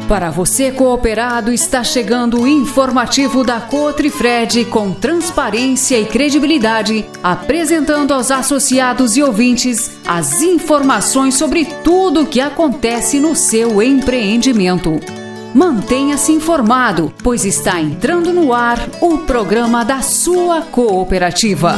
Para você cooperado, está chegando o informativo da Cotrifred com transparência e credibilidade, apresentando aos associados e ouvintes as informações sobre tudo o que acontece no seu empreendimento. Mantenha-se informado, pois está entrando no ar o programa da sua cooperativa.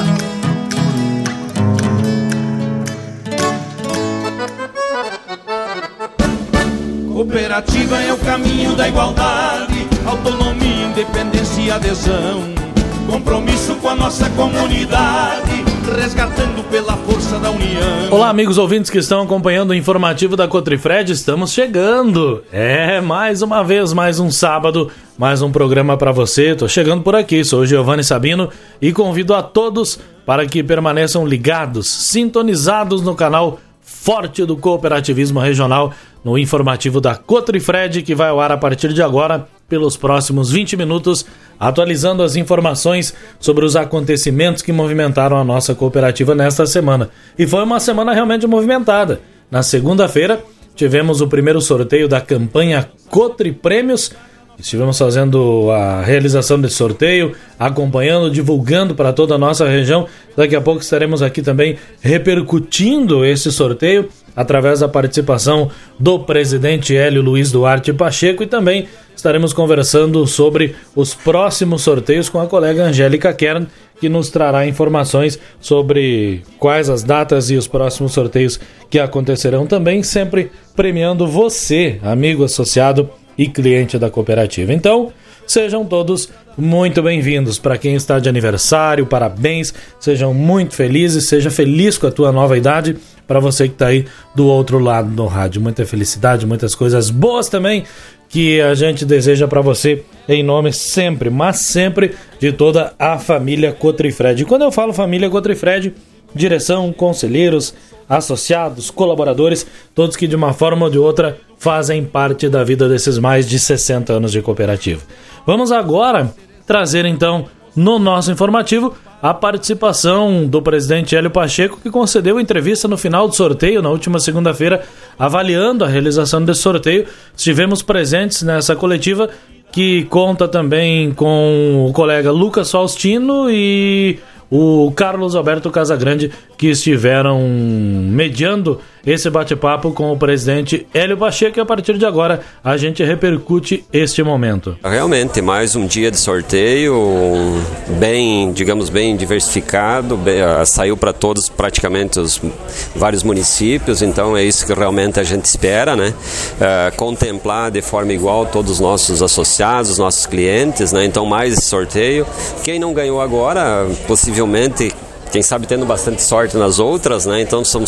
Cooperativa é o caminho da igualdade, autonomia, independência e adesão. Compromisso com a nossa comunidade, resgatando pela força da união. Olá, amigos ouvintes que estão acompanhando o informativo da Cotrifred, estamos chegando. Mais uma vez, mais um sábado, mais um programa para você. Tô chegando por aqui, sou o Giovanni Sabino e convido a todos para que permaneçam ligados, sintonizados no canal Forte do Cooperativismo Regional, no informativo da Cotrifred, que vai ao ar a partir de agora, pelos próximos 20 minutos, atualizando as informações sobre os acontecimentos que movimentaram a nossa cooperativa nesta semana. E foi uma semana realmente movimentada. Na segunda-feira, tivemos o primeiro sorteio da campanha Cotri Prêmios. Estivemos fazendo a realização desse sorteio, acompanhando, divulgando para toda a nossa região. Daqui a pouco estaremos aqui também repercutindo esse sorteio através da participação do presidente Hélio Luiz Duarte Pacheco, e também estaremos conversando sobre os próximos sorteios com a colega Angélica Kern, que nos trará informações sobre quais as datas e os próximos sorteios que acontecerão também, sempre premiando você, amigo associado e cliente da cooperativa. Então, sejam todos muito bem-vindos. Para quem está de aniversário, parabéns, sejam muito felizes, seja feliz com a tua nova idade. Para você que está aí do outro lado do rádio, muita felicidade, muitas coisas boas também que a gente deseja para você, em nome sempre, mas sempre, de toda a família Cotrifred. E quando eu falo família Cotrifred, direção, conselheiros, associados, colaboradores, todos que de uma forma ou de outra fazem parte da vida desses mais de 60 anos de cooperativa. Vamos agora trazer então no nosso informativo a participação do presidente Hélio Pacheco, que concedeu entrevista no final do sorteio, na última segunda-feira, avaliando a realização desse sorteio. Estivemos presentes nessa coletiva, que conta também com o colega Lucas Faustino e o Carlos Alberto Casagrande, que estiveram mediando esse bate-papo com o presidente Hélio Pacheco, e a partir de agora a gente repercute este momento. Realmente, mais um dia de sorteio, bem diversificado, saiu para todos praticamente os vários municípios, então é isso que realmente a gente espera, né? Contemplar de forma igual todos os nossos associados, os nossos clientes, né? Então mais esse sorteio. Quem não ganhou agora, possivelmente, quem sabe tendo bastante sorte nas outras, né? Então são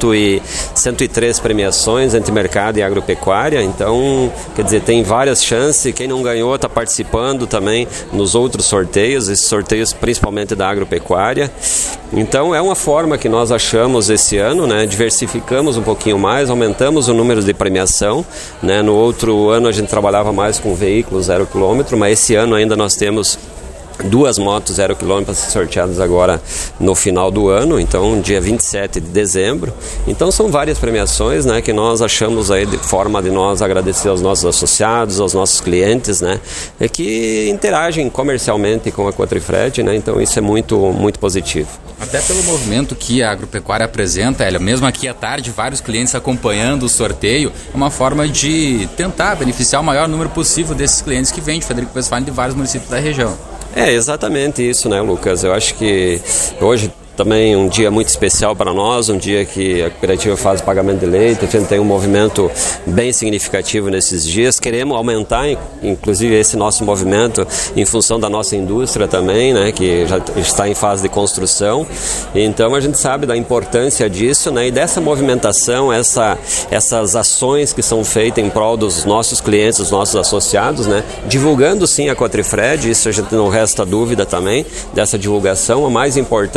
103 premiações entre mercado e agropecuária, então, quer dizer, tem várias chances. Quem não ganhou está participando também nos outros sorteios, esses sorteios principalmente da agropecuária. Então é uma forma que nós achamos esse ano, né? Diversificamos um pouquinho mais, aumentamos o número de premiação, né? No outro ano a gente trabalhava mais com veículos 0 km, mas esse ano ainda nós temos 2 motos 0 km para ser sorteadas agora no final do ano, então dia 27 de dezembro. Então são várias premiações, né, que nós achamos aí de forma de nós agradecer aos nossos associados, aos nossos clientes, né, que interagem comercialmente com a Cotrifred, né, então isso é muito, muito positivo. Até pelo movimento que a agropecuária apresenta, Hélio, mesmo aqui à tarde, vários clientes acompanhando o sorteio, é uma forma de tentar beneficiar o maior número possível desses clientes que vêm de Frederico Westphalen, de vários municípios da região. É exatamente isso, né, Lucas? Eu acho que hoje também um dia muito especial para nós, um dia que a cooperativa faz o pagamento de leite, a gente tem um movimento bem significativo nesses dias. Queremos aumentar, inclusive, esse nosso movimento em função da nossa indústria também, né, que já está em fase de construção. Então a gente sabe da importância disso, né, e dessa movimentação, essas ações que são feitas em prol dos nossos clientes, dos nossos associados, né, divulgando sim a Cotrifred. Isso a gente não resta dúvida também dessa divulgação. O mais importante é a gente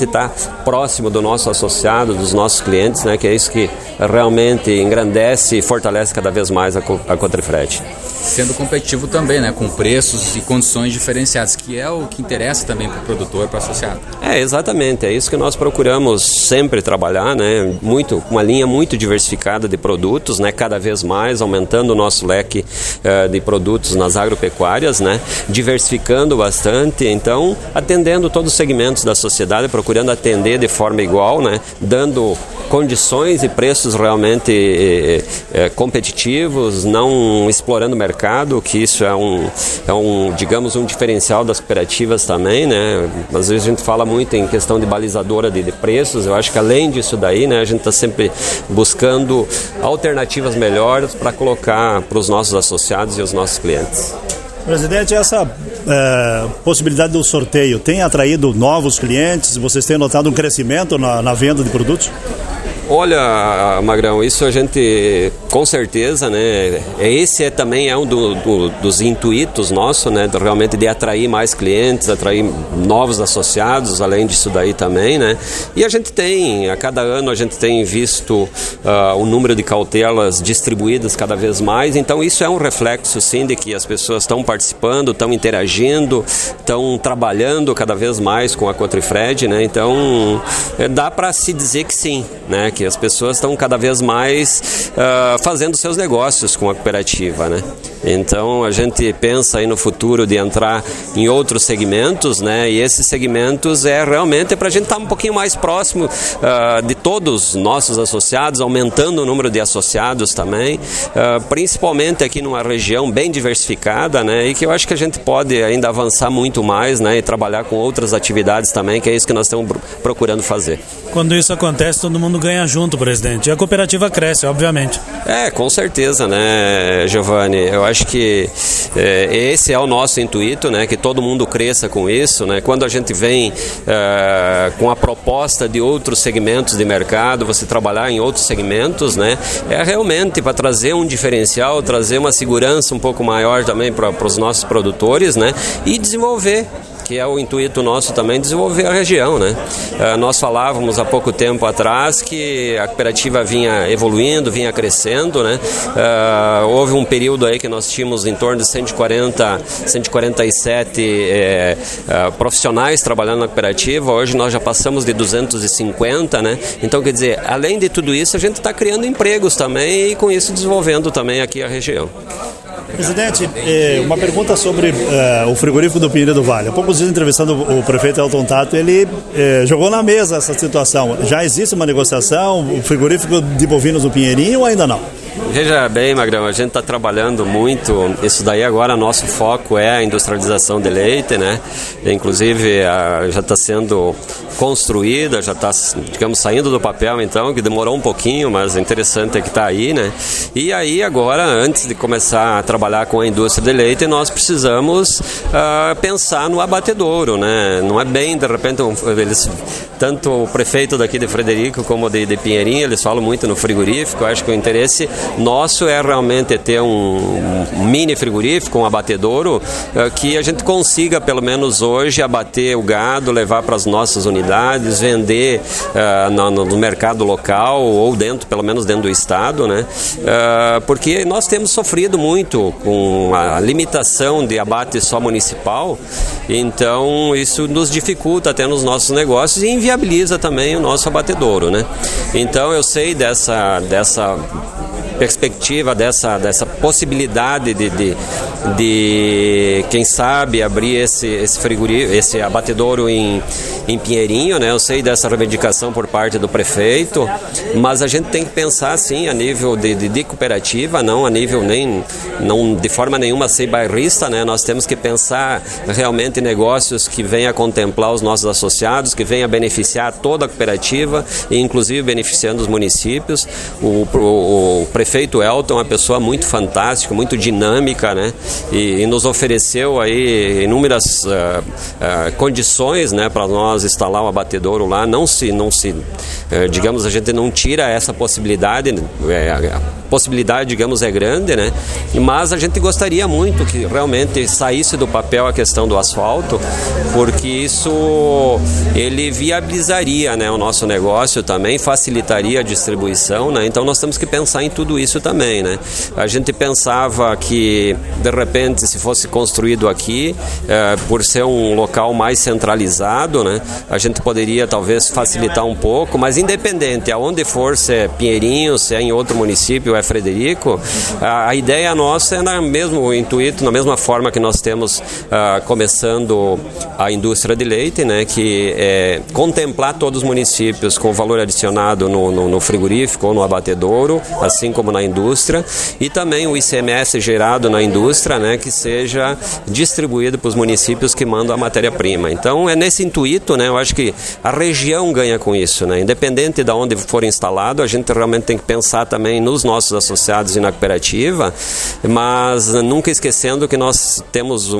gente está próximo do nosso associado, dos nossos clientes, né, que é isso que realmente engrandece e fortalece cada vez mais a Cotrifred. Sendo competitivo também, né, com preços e condições diferenciadas, que é o que interessa também para o produtor, para o associado. Exatamente, é isso que nós procuramos sempre trabalhar, né, uma linha muito diversificada de produtos, né, cada vez mais aumentando o nosso leque de produtos nas agropecuárias, né, diversificando bastante, então atendendo todos os segmentos da sociedade, procurando atender de forma igual, né, dando condições e preços realmente competitivos, não explorando o mercado, que isso é digamos, um diferencial das cooperativas também, né? Às vezes a gente fala muito em questão de balizadora de preços, eu acho que além disso daí, né, a gente está sempre buscando alternativas melhores para colocar para os nossos associados e os nossos clientes. Presidente, essa possibilidade do sorteio tem atraído novos clientes? Vocês têm notado um crescimento na venda de produtos? Olha, Magrão, isso a gente, com certeza, né, esse também é um dos intuitos nossos, né, realmente de atrair mais clientes, atrair novos associados, além disso daí também, né, e a gente tem, a cada ano a gente tem visto o número de cautelas distribuídas cada vez mais, então isso é um reflexo, sim, de que as pessoas estão participando, estão interagindo, estão trabalhando cada vez mais com a Cotrifred, né, então dá para se dizer que sim, né, que as pessoas estão cada vez mais fazendo seus negócios com a cooperativa, né? Então a gente pensa aí no futuro de entrar em outros segmentos, né? E esses segmentos realmente para a gente estar um pouquinho mais próximo de todos os nossos associados, aumentando o número de associados também, principalmente aqui numa região bem diversificada, né? E que eu acho que a gente pode ainda avançar muito mais, né? E trabalhar com outras atividades também, que é isso que nós estamos procurando fazer. Quando isso acontece, todo mundo ganha junto, presidente. E a cooperativa cresce, obviamente. Com certeza, né, Giovanni? Eu acho que esse é o nosso intuito, né? Que todo mundo cresça com isso, né? Quando a gente vem com a proposta de outros segmentos de mercado, você trabalhar em outros segmentos, né? É realmente para trazer um diferencial, trazer uma segurança um pouco maior também para os nossos produtores, né? E desenvolver, que é o intuito nosso também, desenvolver a região, né? Nós falávamos há pouco tempo atrás que a cooperativa vinha evoluindo, vinha crescendo, né? Houve um período aí que nós tínhamos em torno de 147 profissionais trabalhando na cooperativa, hoje nós já passamos de 250, né? Então, quer dizer, além de tudo isso, a gente está criando empregos também e com isso desenvolvendo também aqui a região. Presidente, uma pergunta sobre o frigorífico do Pinheiro do Vale. Há poucos dias, entrevistando o prefeito Elton Tato, ele jogou na mesa essa situação. Já existe uma negociação, o frigorífico de bovinos do Pinheirinho ou ainda não? Veja bem, Magrão, a gente está trabalhando muito, isso daí agora nosso foco é a industrialização de leite, né? Inclusive já está sendo construída, já está, digamos, saindo do papel então, que demorou um pouquinho, mas interessante é que está aí, né? E aí agora, antes de começar a trabalhar com a indústria de leite, nós precisamos pensar no abatedouro, né? Não é bem, de repente, tanto o prefeito daqui de Frederico como de Pinheirinho, eles falam muito no frigorífico. Eu acho que o interesse nosso é realmente ter um mini frigorífico, um abatedouro, que a gente consiga, pelo menos hoje, abater o gado, levar para as nossas unidades, vender no mercado local ou pelo menos dentro do estado, né? Porque nós temos sofrido muito com a limitação de abate só municipal, então isso nos dificulta até nos nossos negócios e inviabiliza também o nosso abatedouro, né? Então eu sei dessa perspectiva, dessa possibilidade de quem sabe abrir esse frigorífico, esse abatedouro em Pinheirinho, né? Eu sei dessa reivindicação por parte do prefeito, mas a gente tem que pensar sim a nível de cooperativa, não a nível não de forma nenhuma ser bairrista, né? Nós temos que pensar realmente em negócios que venham a contemplar os nossos associados, que venham a beneficiar toda a cooperativa e inclusive beneficiando os municípios. O prefeito Elton é uma pessoa muito fantástica, muito dinâmica, né? E nos ofereceu aí inúmeras condições, né, para nós instalar um abatedouro lá. Não se digamos, a gente não tira essa possibilidade, possibilidade, digamos, é grande, né? Mas a gente gostaria muito que realmente saísse do papel a questão do asfalto, porque isso ele viabilizaria, né, o nosso negócio também, facilitaria a distribuição, né? Então nós temos que pensar em tudo isso também, né? A gente pensava que, de repente, se fosse construído aqui, por ser um local mais centralizado, né, a gente poderia talvez facilitar um pouco, mas independente, aonde for, se é Pinheirinho, se é em outro município, é Frederico, a ideia nossa é no mesmo intuito, na mesma forma que nós temos começando a indústria de leite, né, que é contemplar todos os municípios com valor adicionado no frigorífico ou no abatedouro, assim como na indústria, e também o ICMS gerado na indústria, né, que seja distribuído para os municípios que mandam a matéria-prima. Então é nesse intuito, né, eu acho que a região ganha com isso, né, independente de onde for instalado, a gente realmente tem que pensar também nos nossos associados e na cooperativa, mas nunca esquecendo que nós temos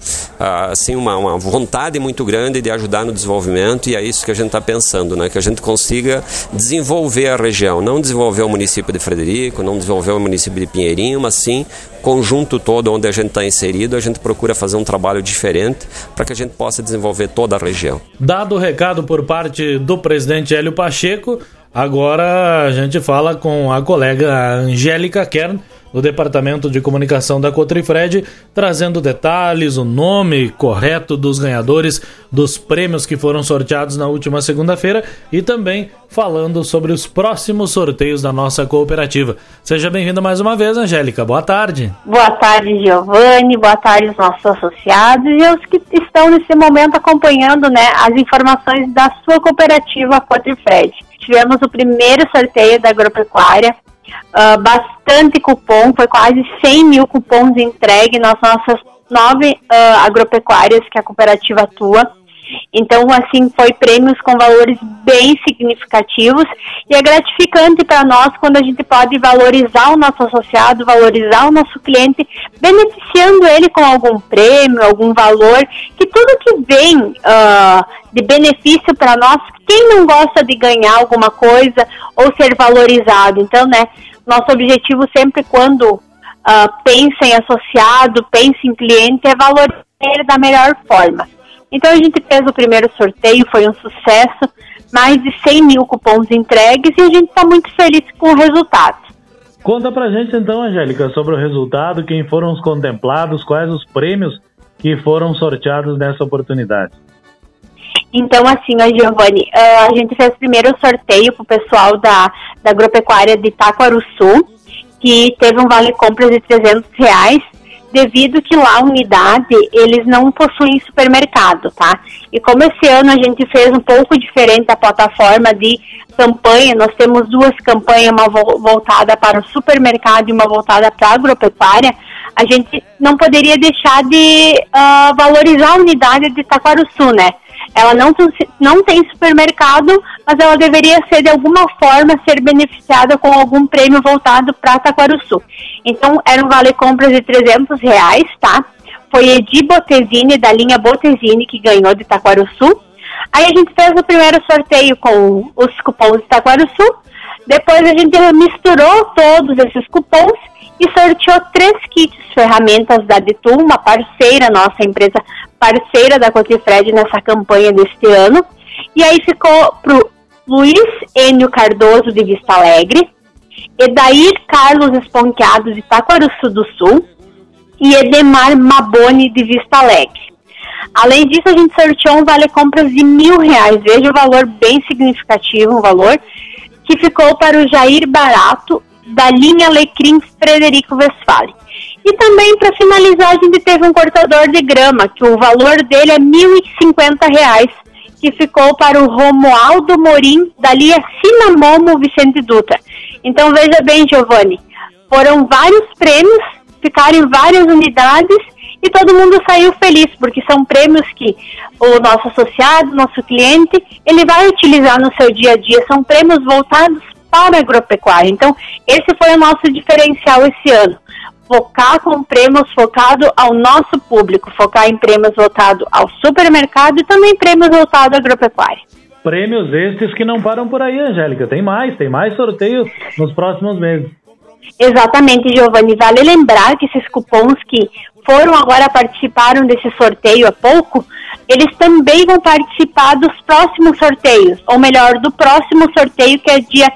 uma vontade muito grande de ajudar no desenvolvimento, e é isso que a gente está pensando, né, que a gente consiga desenvolver a região, não desenvolver o município de Frederico, não desenvolver o município de Pinheirinho, mas sim conjunto todo onde a gente está inserido, a gente procura fazer um trabalho diferente para que a gente possa desenvolver toda a região. Dado o recado por parte do presidente Hélio Pacheco, agora a gente fala com a colega Angélica Kern, do Departamento de Comunicação da Cotrifred, trazendo detalhes, o nome correto dos ganhadores dos prêmios que foram sorteados na última segunda-feira e também falando sobre os próximos sorteios da nossa cooperativa. Seja bem-vinda mais uma vez, Angélica. Boa tarde. Boa tarde, Giovanni. Boa tarde aos nossos associados e aos que estão nesse momento acompanhando, né, as informações da sua cooperativa Cotrifred. Tivemos o primeiro sorteio da agropecuária, bastante cupom, foi quase 100 mil cupons entregues nas nossas 9 agropecuárias que a cooperativa atua. Então, assim, foi prêmios com valores bem significativos e é gratificante para nós quando a gente pode valorizar o nosso associado, valorizar o nosso cliente, beneficiando ele com algum prêmio, algum valor, que tudo que vem de benefício para nós, quem não gosta de ganhar alguma coisa ou ser valorizado? Então, né, nosso objetivo sempre quando pensa em associado, pensa em cliente, é valorizar ele da melhor forma. Então a gente fez o primeiro sorteio, foi um sucesso, mais de 100 mil cupons entregues e a gente está muito feliz com o resultado. Conta pra gente então, Angélica, sobre o resultado, quem foram os contemplados, quais os prêmios que foram sorteados nessa oportunidade. Então assim, Giovanni, a gente fez primeiro sorteio para o pessoal da agropecuária de Itaquaruçu, que teve um vale-compras de R$300, devido que lá a unidade, eles não possuem supermercado, tá? E como esse ano a gente fez um pouco diferente da plataforma de campanha, nós temos 2 campanhas, uma voltada para o supermercado e uma voltada para a agropecuária, a gente não poderia deixar de valorizar a unidade de Itaquaruçu, né? Ela não tem supermercado, mas ela deveria ser, de alguma forma, ser beneficiada com algum prêmio voltado para Itaquaruçu. Então, era um vale-compras de R$300, tá? Foi Edi Botesini, da linha Botesini, que ganhou de Itaquaruçu. Aí a gente fez o primeiro sorteio com os cupons de Itaquaruçu. Depois a gente misturou todos esses cupons e sorteou 3 kits ferramentas da Detu, uma parceira, nossa empresa parceira da Cotrifred nessa campanha deste ano. E aí ficou pro Luiz Enio Cardoso, de Vista Alegre, Edair Carlos Esponqueado, de Itaquaruçu do Sul, e Edemar Maboni, de Vista Alegre. Além disso, a gente sorteou um vale-compras de R$1.000, veja o valor bem significativo, um valor que ficou para o Jair Barato, da linha Alecrim Frederico Westphalen. E também, para finalizar, a gente teve um cortador de grama, que o valor dele é R$1.050, que ficou para o Romualdo Morim, da linha Cinamomo Vicente Dutra. Então, veja bem, Giovanni, foram vários prêmios, ficaram em várias unidades e todo mundo saiu feliz, porque são prêmios que o nosso associado, nosso cliente, ele vai utilizar no seu dia a dia, são prêmios voltados para a agropecuária. Então, esse foi o nosso diferencial esse ano. Focar com prêmios focados ao nosso público, focar em prêmios voltados ao supermercado e também prêmios voltados à agropecuária. Prêmios estes que não param por aí, Angélica. Tem mais sorteio nos próximos meses. Exatamente, Giovanni. Vale lembrar que esses cupons que participaram desse sorteio há pouco, eles também vão participar dos próximos sorteios, ou melhor, do próximo sorteio, que é dia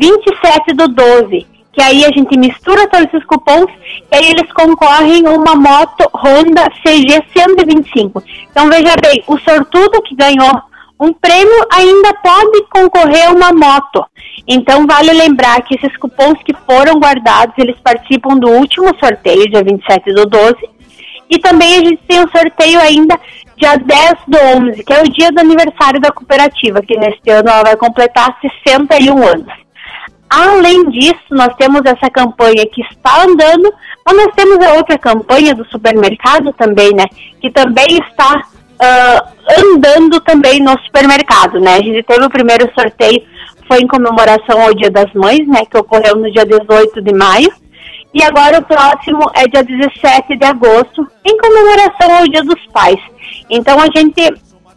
27/12, que aí a gente mistura todos esses cupons e aí eles concorrem a uma moto Honda CG 125. Então veja bem, o sortudo que ganhou um prêmio ainda pode concorrer a uma moto. Então vale lembrar que esses cupons que foram guardados, eles participam do último sorteio, dia 27/12, e também a gente tem um sorteio ainda dia 10/11, que é o dia do aniversário da cooperativa, que neste ano ela vai completar 61 anos. Além disso, nós temos essa campanha que está andando, mas nós temos a outra campanha do supermercado também, né, que também está andando também no supermercado, né. A gente teve o primeiro sorteio, foi em comemoração ao Dia das Mães, né, que ocorreu no dia 18 de maio, e agora o próximo é dia 17 de agosto, em comemoração ao Dia dos Pais. Então a gente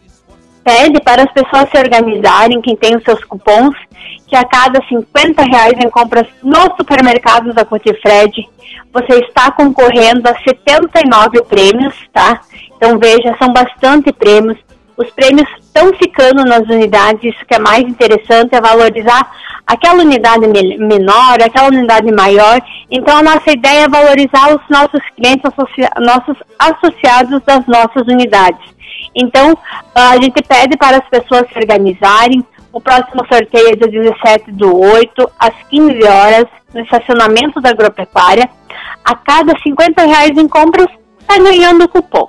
pede para as pessoas se organizarem, quem tem os seus cupons, que a cada R$50 em compras nos supermercados da Cotifred, você está concorrendo a 79 prêmios, tá? Então veja, são bastante prêmios. Os prêmios estão ficando nas unidades, isso que é mais interessante, é valorizar aquela unidade menor, aquela unidade maior. Então a nossa ideia é valorizar os nossos clientes, nossos associados das nossas unidades. Então a gente pede para as pessoas se organizarem. O próximo sorteio é dia 17/8, às 15 horas, no estacionamento da Agropecuária. A cada R$50 em compras, está ganhando cupom.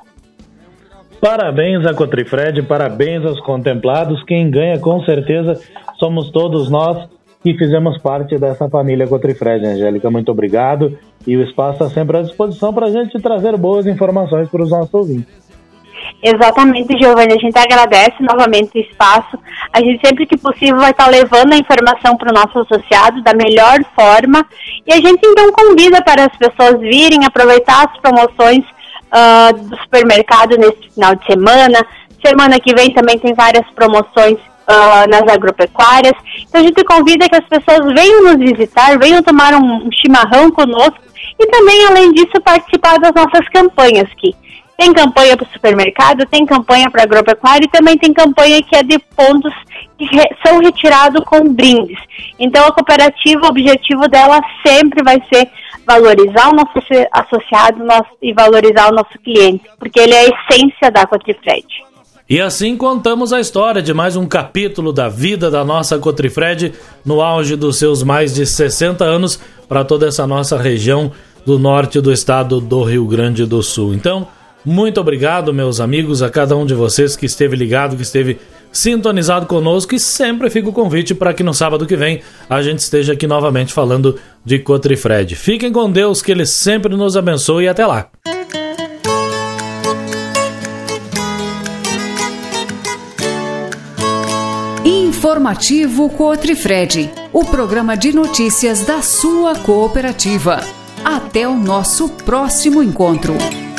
Parabéns à Cotrifred, parabéns aos contemplados. Quem ganha, com certeza, somos todos nós que fizemos parte dessa família Cotrifred. Angélica, muito obrigado. E o espaço está sempre à disposição para a gente trazer boas informações para os nossos ouvintes. Exatamente, Giovanni. A gente agradece novamente o espaço. A gente, sempre que possível, vai estar levando a informação para o nosso associado da melhor forma. E a gente, então, convida para as pessoas virem aproveitar as promoções do supermercado nesse final de semana. Semana que vem também tem várias promoções nas agropecuárias. Então a gente convida que as pessoas venham nos visitar, venham tomar um chimarrão conosco e também, além disso, participar das nossas campanhas, que tem campanha para o supermercado, tem campanha para agropecuária e também tem campanha que é de pontos que são retirados com brindes. Então a cooperativa, o objetivo dela sempre vai ser valorizar o nosso associado e valorizar o nosso cliente, porque ele é a essência da Cotrifred. E assim contamos a história de mais um capítulo da vida da nossa Cotrifred no auge dos seus mais de 60 anos para toda essa nossa região do norte do estado do Rio Grande do Sul. Então, muito obrigado, meus amigos, a cada um de vocês que esteve ligado, que esteve sintonizado conosco, e sempre fica o convite para que no sábado que vem a gente esteja aqui novamente falando de Cotrifred. Fiquem com Deus, que Ele sempre nos abençoe, e até lá. Informativo Cotrifred, o programa de notícias da sua cooperativa. Até o nosso próximo encontro.